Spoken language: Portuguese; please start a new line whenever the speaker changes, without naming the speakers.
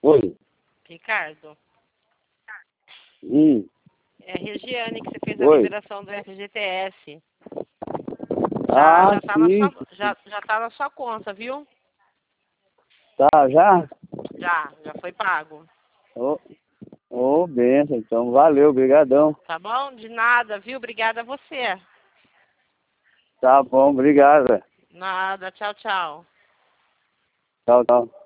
Oi.
Ricardo, é a Regiane que você fez a
Oi.
liberação do FGTS.
Ah,
já tá
sim.
já tá na sua conta, viu?
Tá, já?
Já foi pago.
Benção, então. Valeu, brigadão.
Tá bom? De nada, viu? Obrigada a você.
Tá bom, obrigado.
Nada, tchau, tchau.
Tchau, tchau.